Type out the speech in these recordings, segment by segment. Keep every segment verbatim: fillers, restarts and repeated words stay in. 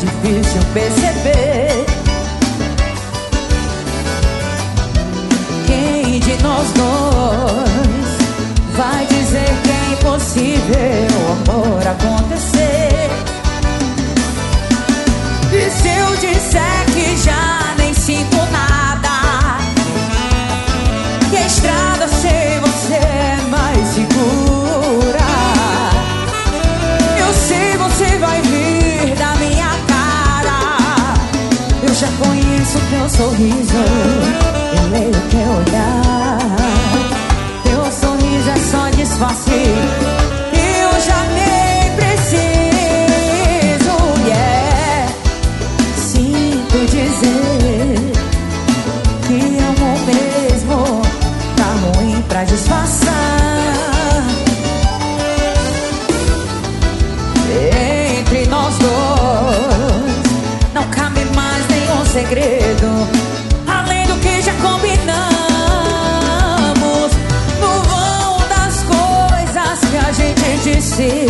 difícil perceber. Quem de nós dois vai dizer que é impossível o amor acontecer? E se eu disser que já nem sinto nada, que a estrada sem você é mais segura? Eu sei, você vai rir da minha cara. Eu já conheço teu sorriso, eu leio teu olhar. Teu sorriso é só disfarce, eu já nem preciso. Yeah. Sinto dizer que amo mesmo, tá ruim pra disfarçar. Entre nós dois não cabe mais nenhum segredo, além do que já combinamos. No vão das coisas que a gente disse,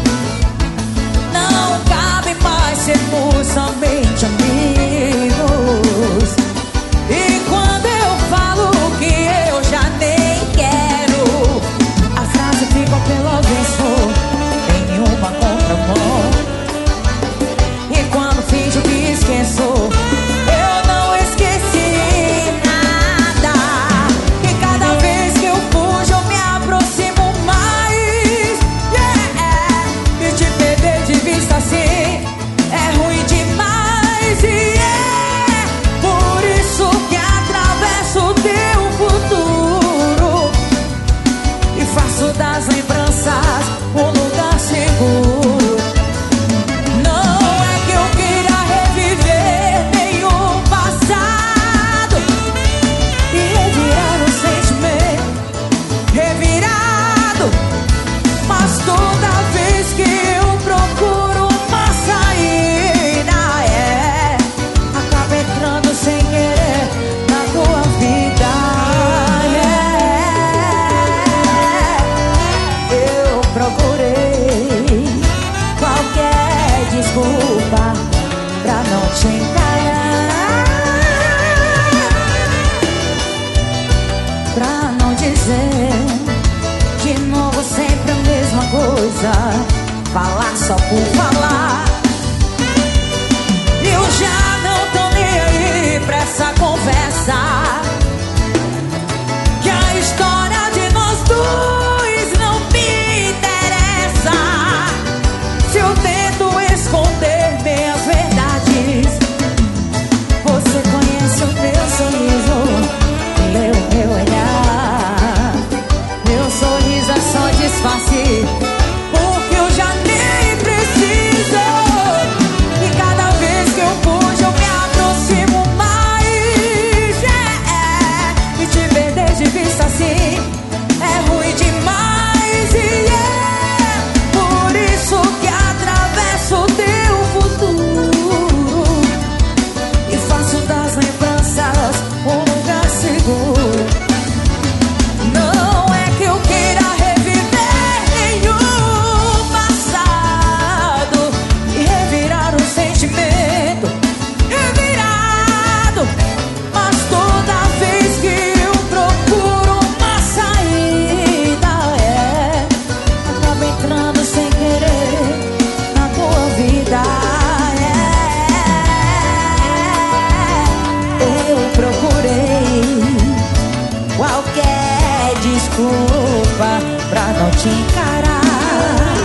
não cabe mais sermos somente amigos. E quando eu falo que eu já nem quero, a frase fica pelo avesso, nenhuma contramão. E quando finjo que esqueço, eu não esqueci nada. E cada vez que eu fujo eu me aproximo mais. Yeah. E te perder de vista assim é ruim demais. E é por isso que atravesso o teu futuro e faço das lembranças um lugar seguro. Não é que eu queira reviver nenhum passado e revirar um sentimento revirado, mas toda vez que eu procuro uma saída, é, acaba entrando sem querer na tua vida. É. Eu procurei qualquer desculpa pra não te encarar, pra não dizer de novo sempre a mesma coisa, falar só por falar. Eu já não tô nem aí pra essa conversa, que a história de nós dois não me interessa. Se eu tento esconder minhas verdades, você conhece o meu sorriso, leu meu olhar. Meu sorriso é só disfarce, porque eu já nem preciso. E cada vez que eu fujo eu me aproximo mais. Yeah. E te perder de vista assim é ruim demais. E é por isso que atravesso o teu futuro e faço das lembranças um lugar seguro. Não é que eu queira reviver nenhum passado e revirar um sentimento revirado, mas toda vez que eu procuro uma saída, é, acaba entrando sem querer na tua vida. É. Eu procurei qualquer desculpa pra não te encarar,